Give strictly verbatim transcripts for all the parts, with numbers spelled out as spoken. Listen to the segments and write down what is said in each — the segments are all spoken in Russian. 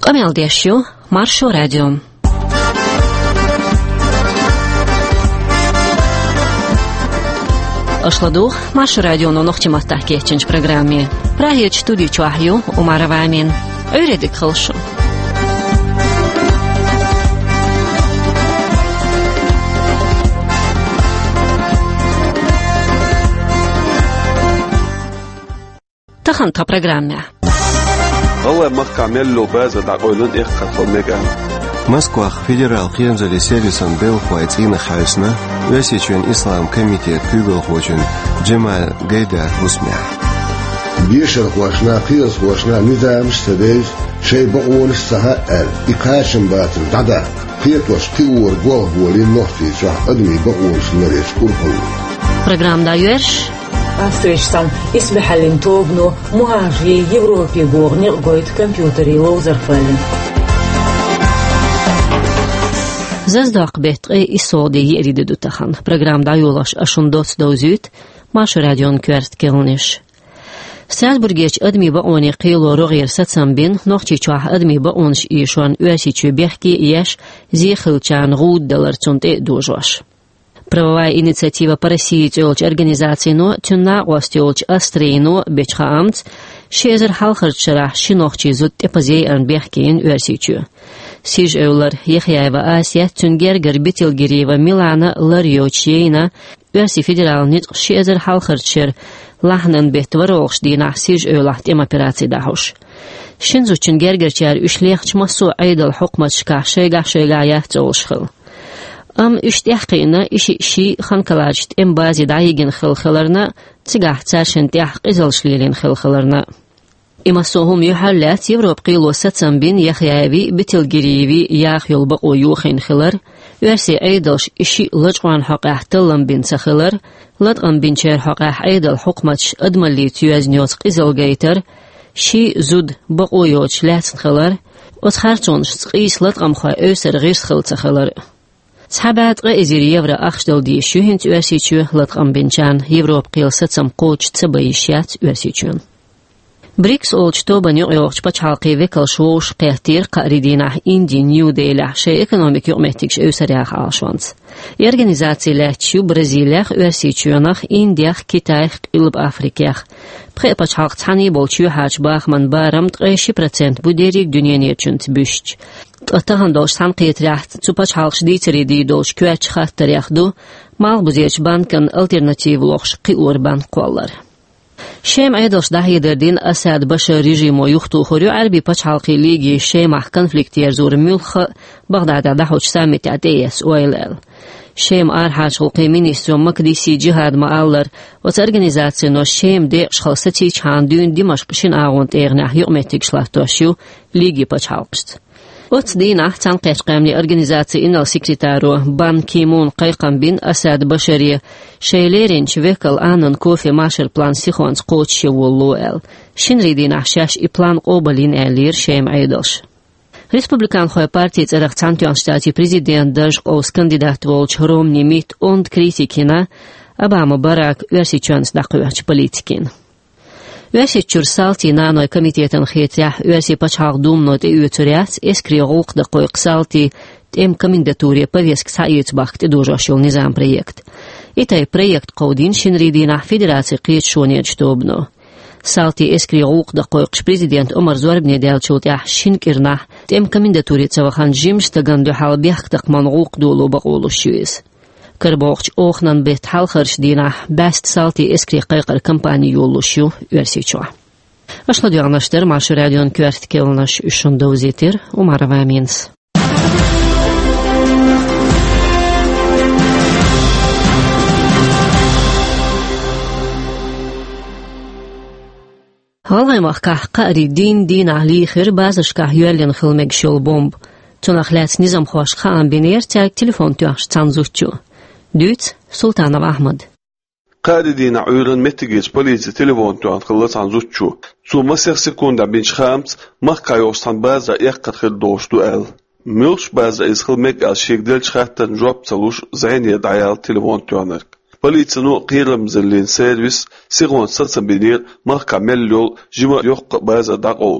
Камел Дешью, Маршо Радио. Ашладух, Маршо Радио, но нохтимас тахкетчинч программе. Прагет студию Чуахью, Умара Вамин. Öğredik kılşı. تخن تا программе. الله محكمل لو باز دا قولن اخ خلمگان. Москва федерал хензали сервисан бел хвайцина хайсна, весичен ислам комитет кюгл хочен Джемаль Гайдар усмя. بيشر خوشنا قيس خوشنا نظام استبيز شيء بقول السهل إقاشم باتر دعدا قيت وش تور قوه ولي نوحتي شح أدمي بقول سنريش كورهو программ даешь Астричсан исмехалин тогно муажи Европе горни гойт компьютери лоузерфален Заздак бетре исоди ериде дутахан программ даюлаш ашундот доузют Маршо Радион кверт келниш Strasburg'eç admi ba oni qilo rogir satsam bin noqchi chah admi ba onsh ishon uasi chubehki yesh zihilchan gud dalar цунте дожваш. Правовая инициатива по России тёлч организацино тюнна гостёлч астрейно бечхаамц шезер халхарчара шинохчи зут эпазей анбехкин уасичу. Сиж эулар Яхяева Асия тюнгер гарбителгирева Милана Ларьочейна уаси федералнит шезер халхарчер Lahnen betvarox dina sij ölaht em operatsiya dahush. Shinzu üçün gergerçer üçlex masu aydal hukmat şka şega şega yahtolşkhil. Am üçtehqina işi işi xankalajt em bazi dayigin xilxilarna tsigah tsashin tehq izalshlilin xilxilarna. Imasohum yuhallat Evrop qilo satsam bin Yaxyavi bitilgirivi yaq yolba oyuxin xilar versi aydalsh işi lajwan haqahtallam bin sakhilar لطقم بنشر حقاح أيضا الحكمة أدملي تيوزنيوز قزلغيتر شي زود بقويوش لاتن خلر وتخارتونش تقيس لطقم خوا أوسر غير خلط خلر صحابات غيزير يفرا أخشدل دي شوهن تيوسيتشو لطقم بنشان يفروب قيل ستسم قوش تبايشيات يوسيتشون بريكس أولش توبان يوغيوغش بچالقي ويكل شوش قيهتير قاردينح إندي نيو ديلح شي إكونوميك يوغميتكش أوسرياخ عالشوانس Organizațiile Braziliях, Ursiciunach, Indiach, Kitaich, Ilb Afrikach. Prepachalt hani bolchu hach Bachman baram treshi procent buderik dünyaniyet chunt büscht. Atahan dosh san qetraht tsupachalt ditri di dosh kwach khataryakhdu mal buzech bankan alternativ lokhsh qi urban qollar. Şem aydosh dahiderdin Asad Bashar rejimo yuxtu khoryu arbi pachalqi ligi şemah konfliktiyer zur mülkh Baghdadda dahuch summit ates oilel. شيم أرحاش غلقي مينيسترو مقدسي جهاد مآلر وتأرغنيزاتي نو شيم دي شخصتي چاندون دمشق شين آغونت إغناح يغميتك شلافتوشيو ليجي بچالقشت. وت دينا تنقيت قاملي أرغنيزاتي إنال سكرتارو بان كيمون قيقم بين أساد بشري شيليرين شويكل آنن كوفي ماشر بلان سيخوانس قوتشي واللوال. شين ريدين أحشاش إي بلان قوبالين آلير شيم عيدلش. Республикан хоя партии царахцантион штати президент даже ос кандидат волч ромни мит онд критикина Обама Барак версичанс дақуяч политикин. Версичур салти наной комитетен хетрях верси пачхақ думнот и уйцуряц эскри ғулқ дақуйқ салти тем комендатуре повестк саиц бахт и дожашил низам проект. Итай проект қаудин шинридина федерации қиет шонет штобно. Салти эскри ғулқ дақуйқш президент Омар Зорбне дәлчултях шинкирнах тем комендатуре цавахан жимштаган духал бехк дақман ғулқ долу бақулу шуиз. Карбоqch oxnan bet halxarsh dina best salti eskri qayqar kampani yollushu versichu. Ashla diyanashtar Marshо Radion kvert kelnash üçün dovzetir Umar Vamins. Halgaymaq qari din din ahlixir bazashqa yuelin xilmeg shol bomb. Tunaqlat nizam xosh xan biner tak telefon tuax tanzuchu. Düt Sultanov Ahmad. قاعدين عيرن متجيز بوليس تليفون تو خلص عن زوجو سو ما سير سكوندا بين خامس ما كايوستان بازا يقد خل دوش دوال ملش بازا اسخل ميك از شيك دل شخاتن جواب تلوش زين يدعيال تليفون تو انك بوليس نو قيرم زلين سيرفيس سيغون ساتسن بينير ما كامل يول جيما يوق بازا داقول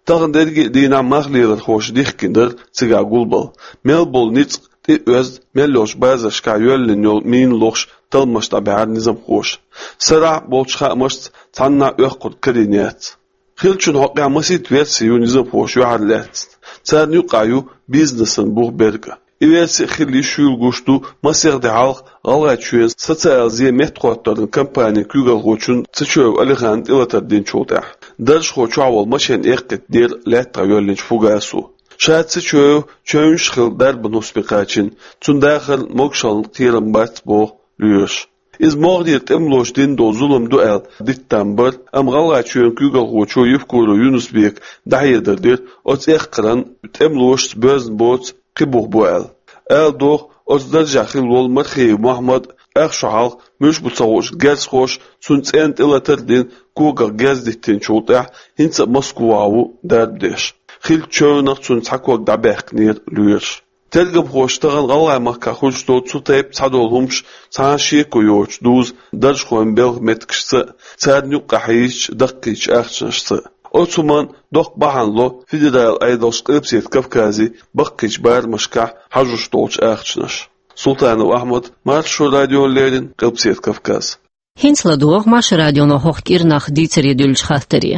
Tağın dergi dina mağliyat hoş dihkinder tsiga gulbal. Mel bol nits ti öz melloş bazı şka yöllün yol min loş talmış da ba'd nizam hoş. Sıra bol çıkmış tanna öqut kriniyat. Xilçun hoqqa masit versiyon nizam hoş yuhallat. Tsar yuqayu biznesin bu berga. İversi xilli şul gushtu masirde halq alğa çüyen sotsial ziyamet qotların kampanya kügal hoçun tsiçöv alihan ilatadin çoğda. Darş hoçu aval maşen eqit der letta yollinç fugasu. Şatsi çöv çönş xil darbın uspiqaçin tsundaxil mokşalın qirim bat bo lüyüş. İz mağdiyet emloş din do zulüm duel dittanbır am galğa çüyen kügal hoçu yufkuru Yunusbek dahiyedir der ots eqqiran emloş bözn bots قبوه بوال آل دوغ أصدر جاخل والمرخي محمد أخشعال مش بتصوش جاز خوش سنت أنت إلا تردين كوغا جاز ديتين شوطع هنس مسكواو داردش خيل تشونق سنت حكوك دعباق نير لويرش تلقب خوش تغل غلا مكا خوش دوت سوتايب تصادولهمش تانشيكو يوش دوز درش خوين بيغ متكشس تاد نيوقع حيش دقيش أخشنشس Otuman dok bahanlo federal aydos qıpsiyet Kafkazi bakkiç barmışka hajuş dolç ağçnış. Sultanov Ahmad Marşo radyolerin qıpsiyet Kafkaz. Hinsla doğ Marşo radyono hoqkirnaq ditseri dülç xahteri.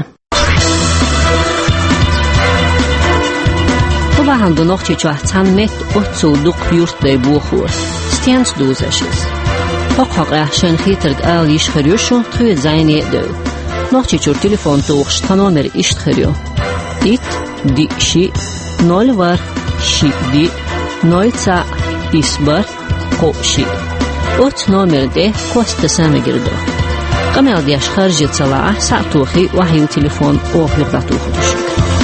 Bu bahando noqçi çahtan met otsu duq yurtday buxur. Stens dozaşız. Hoq hoq ahşen xitrg al yişxiruşu tüy zayni döv. Noqçi çur telefon tuğş tanomer iştxiryo. It di şi nol var şi di nol ca isbar ko şi. Ot nomerde kosta samegirdo. Qamel diyaş xarji tsala sa'tuxi wahyu telefon oq yuqdatuxu düşük.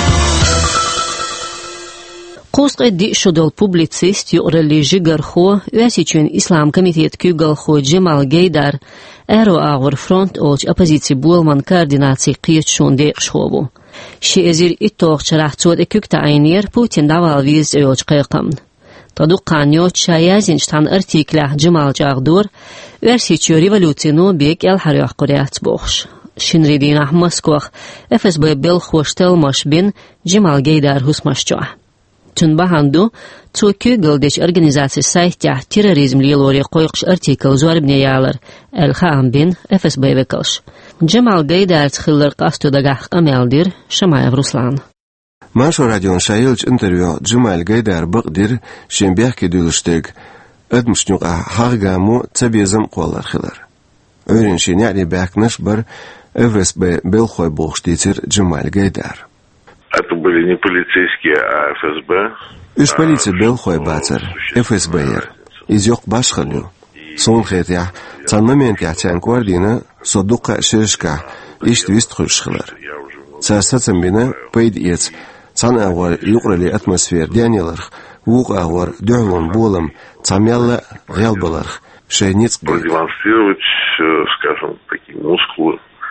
Qusqe di şudol publicist yu religi garxo üyesiçün İslam Komitet kügalxo Cemal Geydar Ero ağır front olç opozisiya bulman koordinatsiya qiyet şonde qşobu. Şi ezir ittoq çaraxtsod ekükta aynir Putin daval viz olç qayqam. Tadu qanyo çayazinçtan artiklah Cemal Jagdur üyesiçü revolütsiyonu bek el haryoq quriyat boğş. Şinridinah Moskva F S B bel xoştelmaş bin Cemal Geydar husmaşça. Tün bahandu Tokyo Gıldeş organizasiya saytya terrorizm lilori qoyqış artikl zoribneyalar el-Xam bin F S B vekalş. Cemal Geydar txillar qastudagah ameldir Şamayev Ruslan. Marşo radyon şayılç intervyu Cemal Geydar bıqdir şembiyahki dülüşteg ödmüşnüqa hağgamu tabizm qolar xilar. Öğrenşin yani baknış bar F S B belxoy boğuştitir Cemal Geydar. Это были не полицейские, а F S B. Üç politsiya belxoy batır, F S B yer. İz yok başxılyu. Son xetya, can moment yaxçan kvardina, soduqa şirişka, işt vist xuşxılar. Çarsatsın bina, payd ets, can ağvar yuqrali atmosfer dyanyalarx, vuq ağvar dövlun bolam, camyalla gəlbalarx, şeynitz gayt. Продемонстрировать, скажем, такие мускулы.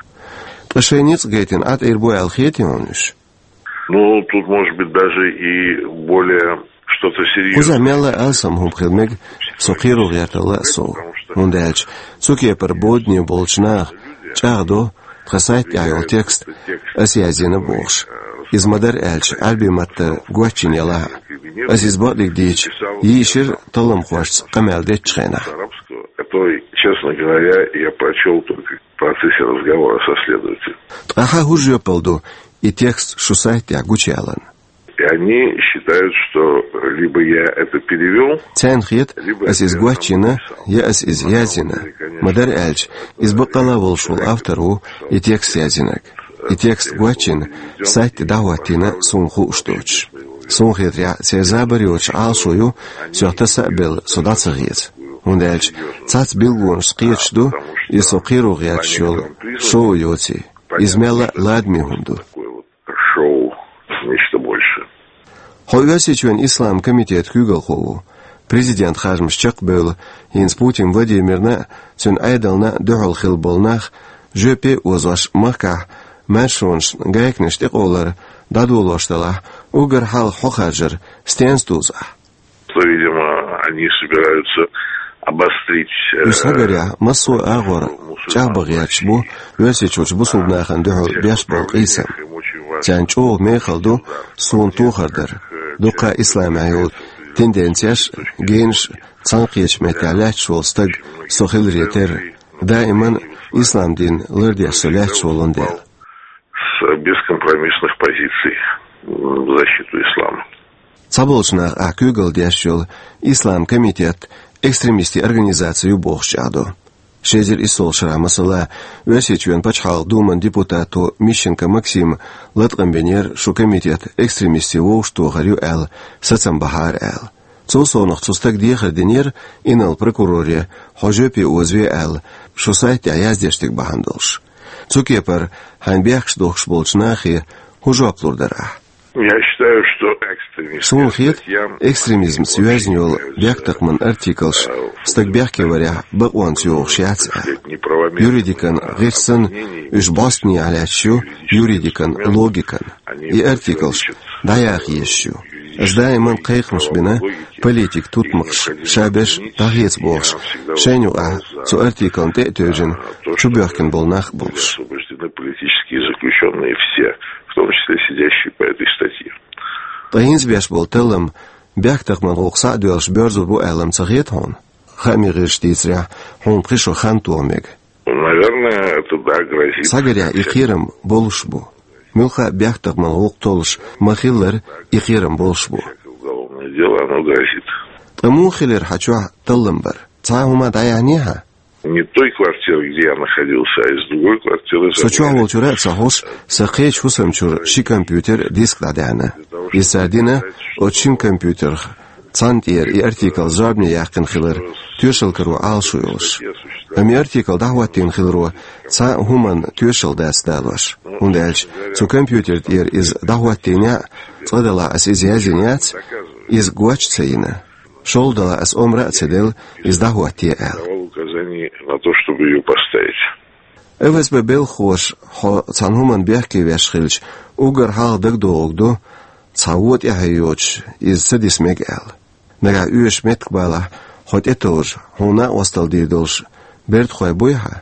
По şeynitz gaytin at erboy alxeti onuş. Ну, тут может быть даже и более что-то серьезное. Куза мяла алсам хум хилмег сокиру гятала со. Ундалч цуки пер бодни болчнах чагдо хасайт яйол текст асиязина бош. Измадар элч альбиматта гуачиняла. Азиз бодик дич йишир талам хваш камалде чхена. Это, честно говоря, я прочел только в процессе разговора со следователем. Траха хужьё полду и текст шусайт я гучалан. И они считают, что либо я это перевел, Цянхит ас из Гуачина, я ас из Язина. Мадар Эльч из Бакалавол шул автору и текст Язинак. И текст Гуачин сайт даватина сунху шточ. Сунхит я сезабариоч алшую сёхта сабел судацагиц. Und Elch цац билгун скиечду и сокиру гячшол шоу йоти. Измела ладми хунду. шоу, нечто больше. Хойгасичуэн Ислам Комитет Kügelхову. Президент Хажмшчак был, инс Путин Владимирна, цун айдална духал хилболнах, жөпе озаш мака, мәшонш гайкнештек олар, дадулоштала, угар хал хохаджер, стенстуза. Видимо, они собираются обострить... Üstə görə, masu ağır, çağbağıyatçı bu, vəsi çoç bu sulnaxan dühü bəş bol qıysam. Тянчо мехалду сун тухардер. Дука исламайол тенденцияш генш цанқич металять шолстаг сохил ретер. Дайман ислам дин лырдяшалять шолондел. С бескомпромиссных позиций в защиту ислама. Цаболчнах акюгал дящол ислам комитет экстремисти организацию бохчаду. Шезер и солшара масала весичвен пачхал думан депутату Мищенко Максим латгамбенер шу комитет экстремисти воушту гарю эл сацамбахар эл. Цосонах цустак дехар денер инал прокуроре хожопи озве эл шу сайт аяздештик бахандалш. Цукепар ханбяхш дохш болчнахи хужоплурдара. Я считаю, что экстремизм... Сунхит экстремизм связнил бяктакман артиклш стакбяхки варя бакуан сюох шяца. Юридикан гирсан уж басни алячу юридикан логикан. И артиклш даях ещу. Сдайман кайхмш бина политик тутмакш шабеш тагец болш. Шеню а цу артиклн теэтөжин чубяхкин болнах болш. Политические заключенные все, в том числе сидящие по этой статье. Таинсбяш был телем бяктакман окса дуэлш бёрзу бу элем цагет хон. Хамириш тицря хон пришо хан туомег. Наверное, это да, грозит. Сагаря и хирам болшбу. Мюха бяктакман октолш махиллер и хирам болшбу. Уголовное дело, оно грозит. Тому хилер хачуа телембер. Цахума даяниха. Не той квартиры, где я находился, а из другой квартиры. Сочуа волчура цахош сахеч хусамчур ши компьютер диск дадяна. Исадина очин компьютер цантер и артикл жабни яхкин хилер тюшел кару алшуйлш. Ами артикл дахваттин хилру ца хуман тюшел дасталваш. Ундельч цу компьютер тер из дахваттиня цадала ас изязиняц из гуачцаина. Шолдала ас омра цедел из дахваттиэл. На то, чтобы ее поставить. ФСБ бел хош хо цанхуман бяхки вяшхилч угар хал дагдогду цавот яхайоч из садисмегал. Нага уеш меткбала хот этож хуна остал дидолш берт хой бойха.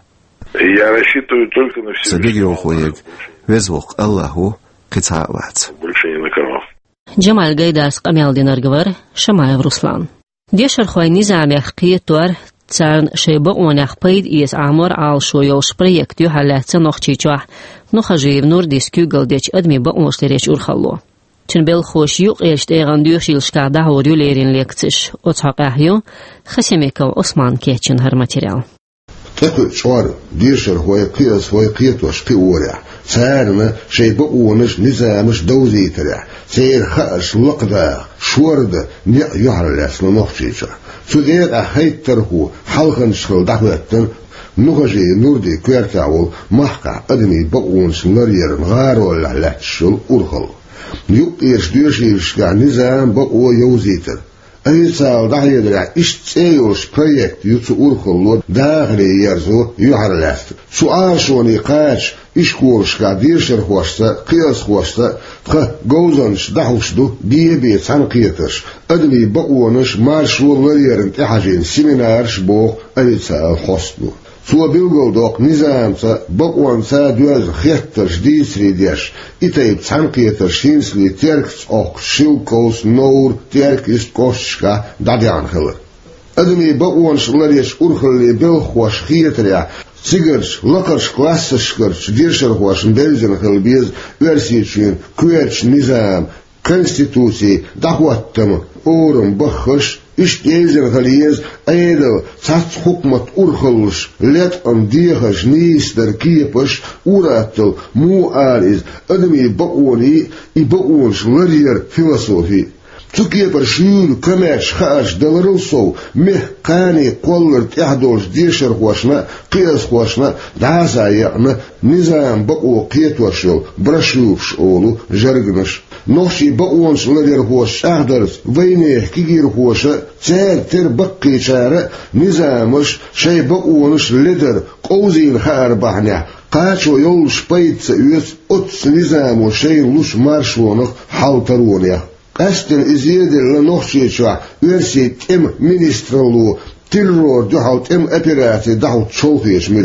Я рассчитываю только на все. Садигио хоег везвох Аллаху кицавац. Больше ни на кого. Джамаль Гайдас Камялдин Аргвар Шамаев Руслан. Дешер хой низам яхкиетуар царн шейба онах пейд из амор ал шойош проектю халятся нохчичуа нохажиев нурдискю галдеч адми ба онштереч урхалло. Чынбел хош юк эштеган дюшилшка да хорюлерин лекциш отхақахю хасемеков Осман кечин хар материал. Такой чор дешер хой киас хой киетош пиоря. Царна шейба онаш низамыш даузитеря. Цейр хаш лақда шорда не юхарляс нохчичуа. Судеет ахайттарху халхан шхыл дахваттан нухажи нурди квертавул махка адми баунш ларьерн гарол латшул урхал. Юк ирш дюшишка низам бао яузитер. Айцал дахьедра ишцеюш проект юцу урхал лод дагри ярзу юхарласт. Суашони кач ишкуршка диршер хвашта киас хвашта тха гоузанш дахушду биебе цанқиеташ адми баонаш маршул ларьерн тахажин семинарш бог айцал хосту. Су билголдок низамца баонца дуаз хетташ дисридеш итайп цанқиеташ шинсли теркс ох шилкос нор теркист кошка дадянхелер. Адми баонш ларьеш урхалли белхваш хиетря Сигарч, лакарш, классашкарч, диршархуаш, бельзенхал без версичин, кверч, низам, конституции, дахуаттам, орам, бахаш, иштейзенхал ез, айдал, цац хукмат урхалуш, лет ан дихаш, нистер, кипаш, ураттал, муариз, адми баони и баонш, ларьер, философии. Цукепар шюл, камеш, хаш, даларылсоу, мех, кани, коллар, тяхдош, дешер хуашна, киас хуашна, даза яна, низам бао кетвашил, брашювш олу, жаргнаш. Нохши баонш ларер хуаш, шахдарс, вайнех, кигир хуаша, цер тер бакки чара, низамыш, шай баонш лидер, коузин хар бахня, Качо йол шпайца уез, отс низаму, шай луш маршонах, халтаронях. Кастер изъедел нохчича версии тем министралу террор духал тем операции дахут чолфиш миля.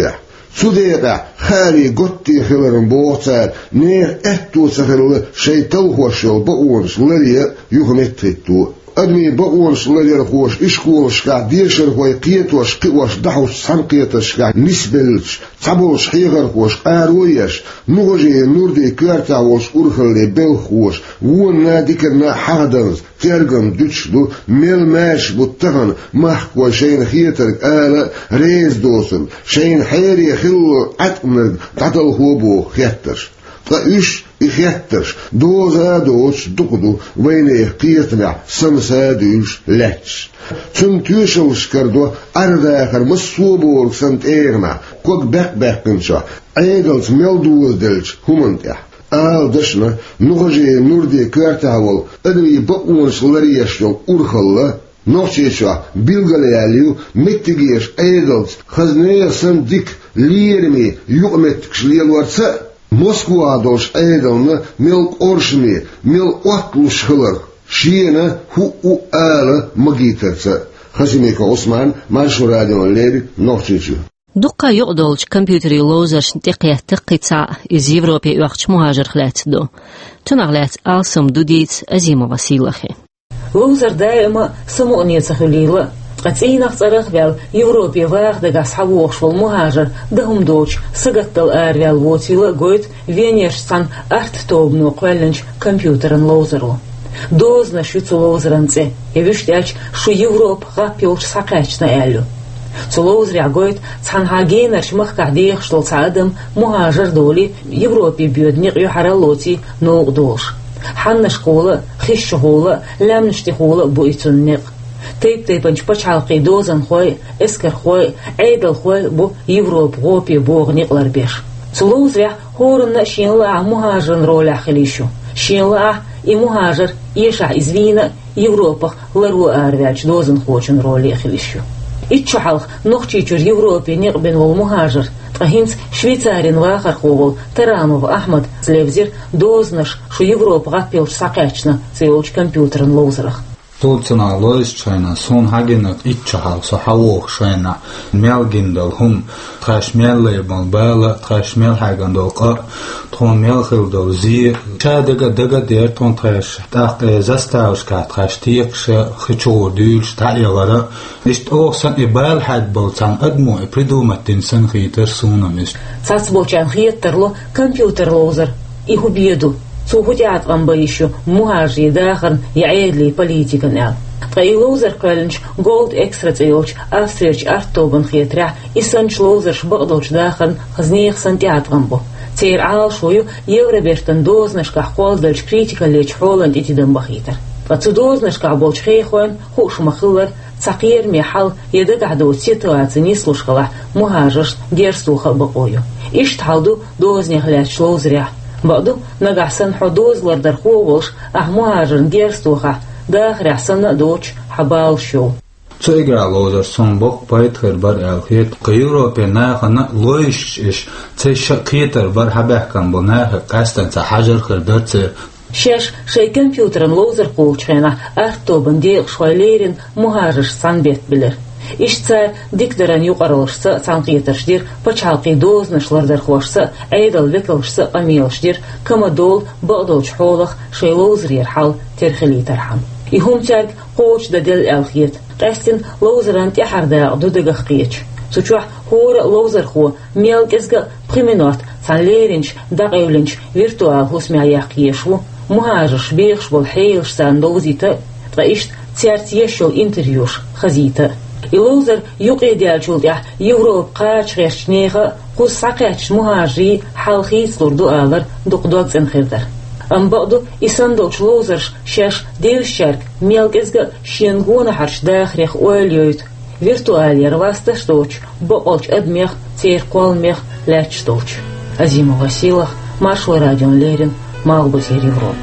Sudega Harry Gotti Hilleren Botsar neer ettu sahel sheital hoshel baons leria yuhmettu admi baons leria hosh ishkolska diesher hoy qietos qiwas dahus sanqietas nisbelch tabos higer hosh aroyas nuge nurde kwarta was urgele belhoos wona dikerna hardens tergam dutsdu melmash buttagan mah ko shein hieter ala reisdosen shein heri khil atmerd dadal hobo getters da us getters doza dos dukdu wene qietna samsadus lets zum tushel skardo ardager masubor sant erna kok bekbekensha egels melduldels humantja al dashna nuge nurde kwartawol adwi baons lariashol urkhalla nochesha bilgalealiu mittigiers egels khazneer sandik liermi yuqmet kshlielwarsa Moskva dos edelne milk orsmi mil otlushhiller shiena hu u ala magitersa Khazimeka Osman Marsho Radio Leri Nochchichu دقة يقدلش كمبيوتري لوزرش تقيت تقيتsa iz Evropi uaqch muhajir khlatdo tunaglat alsam dudit azima vasilakhi لوزر دائما سموني تخليله قتينا صرخ بال يوروبي واخد غصحاب وخشل مهاجر دهم دوش سقطل اريال ووتيلا قويت فينيرسان ارت توبنو قوالنش كمبيوترن لوزرو دوزنا شوتو لوزرنци يوشتاч شو يوروب غابيوش ساقاچنا элю Цулоузря гойт цанхагенерш махкадих штол цадам мухажир доли Европе бюдник юхаралоти ноугдолш ханна школа хиш школа ламншти школа буитунник тейп тейпанч пачалқи дозан хой эскер хой эйдл хой бу Европ гопи богниклар беш Цулоузря хорна шинла мухажир роля хилишу шинла и мухажир иша извина Европах лару арвяч дозан хочен роли хилишу إتشحلق نخشيشر يوروبي نقبن والمهاجر تهينس شويتارين واخر خوغل ترانوف أحمد سليفزير دوزنش شو يوروب غابيلش ساقاتشنا سيوش كمبيوترن لوزرخ Tulcina loischaina son haginat itchahal so hawok shaina melgindal hum trashmel lebal bala trashmel hagandol qa ton mel khildol zi chadaga daga der ton trash taq zastavska trashtiq khichur dul ta'yara ist osan ibal had boltan admu pridumatin san khiter sunamis satsbolchan khiterlo computer lozer ihubiedu سوهجات غنبايشو مهاجي داخل يعيدلي بوليتيكا نال تغي لوزر كالنش جولد اكسترا تيوش استريش ارتوبن خيترع اسنش لوزرش بقدوش داخل خزنيخ سنتيات غنبو تير عال شويو يورا بيرتن دوزنش كحقوال دلش كريتيكا ليش حولن اتدن بخيتر فتدوزنش كعبولش خيخوان خوش مخلر تقير ميحل يدق عدو سيتواتي نيسلوش خلاح مهاجرش ديرسوخ بقويو ايش تحالدو دوزني خلاش لوزريح بعدو نجحسن حدوز لردر خوش أحماجن ديرستوخة داخل حسن دوش حبال شو. تيجرا لوزر سنبوك بايتر بر الخيط قيوروبي ناخنا لويش إش تيش قيتر بر حبكم بناه قاستن تحجر خردت شش شي كمبيوترن لوزر قوچنا ارتو بنديق شويليرين مهاجر سانبيت بلر إشتا ديكدران يقرلشتا سانقيترشدير بچالقي دوزنشلردر خوشتا ايدل ويكلشتا قميلشدير كما دول بقدوش حولخ شي لوزر يرحل ترخلي ترحم يهم تاك قوش دا دل الخيط قاستن لوزران تيحر دا دودغخ قيتش سوچوح هور لوزر خو ميل كزغ بريمينوت سان ليرينش داقيولينش فيرتوال هوسمي عياقيشو مهاجرش بيخش بالحيلش سان دوزيتا تغيشت تيارت يشو انتريوش خزيتا إلوزر يقيدال شولتيح يوروب قاش غيرشنيغا قوز ساقاتش مهاجري حالخيس لردو آلر دقدوغ زنخيردر أم بقدو إساندوش لوزرش شاش ديل شارك ميلغزغا شينغونا حرش داخريخ أوليويت فيرتوالير واستش دوش بقولش أدميخ تير قوالميخ لاتش دوش Азима Василах, Маршал радион Лерин, Малбусер Европа.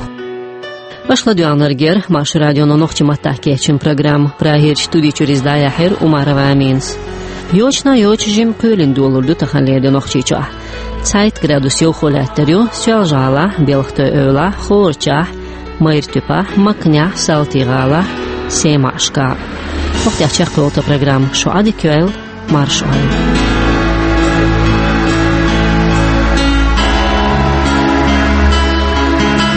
Башладуанаргер, Маш радионо нохчиматтахкечин программ, прагер студии через даяхер Умарова Аминс. Йочна йочжим көлінді олырды таханлерді нохчича. Сайт градусио холеттерю, сюалжала, белхты öyла, хорча, майртюпа, макня, салтигала, семашка. Нохтячах колта программ, шо ади көл, маршал.